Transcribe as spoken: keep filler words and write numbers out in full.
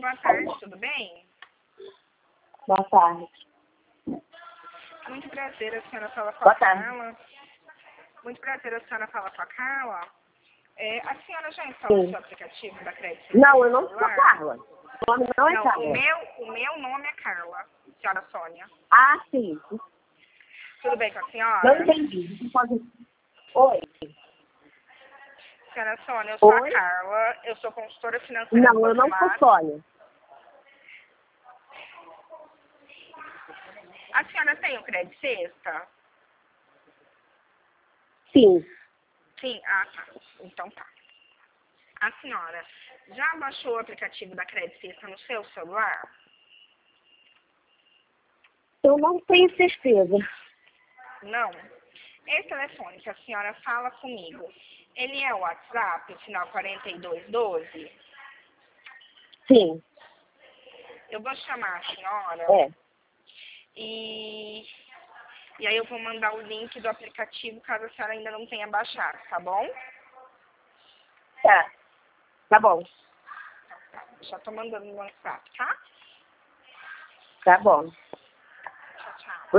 boa tarde, tudo bem? Boa tarde. Muito prazer, a senhora fala com Boa a tarde. Carla. Muito prazer, a senhora fala com a Carla. É, a senhora já instalou o Sim. seu aplicativo da Crédito Não, no eu não sou celular? Carla. O nome não é Não, Carla. o meu, o meu nome é Carla, senhora Sônia. Ah, sim. Tudo bem com a senhora? Não entendi. Você pode... Oi. Senhora Sônia, eu sou Oi? a Carla, eu sou consultora financeira Não, do eu não sou Bacimar. Sônia. A senhora tem o Crédito Sexta? Sim. Sim? Ah, tá. Então tá. A senhora já baixou o aplicativo da Crédito Sexta no seu celular? Eu não tenho certeza. Não. Esse telefone que a senhora fala comigo, ele é o WhatsApp, final quarenta e dois doze? Sim. Eu vou chamar a senhora É. e, e aí eu vou mandar o link do aplicativo caso a senhora ainda não tenha baixado, tá bom? Tá. Tá bom. Já tô mandando no WhatsApp, tá? Tá bom.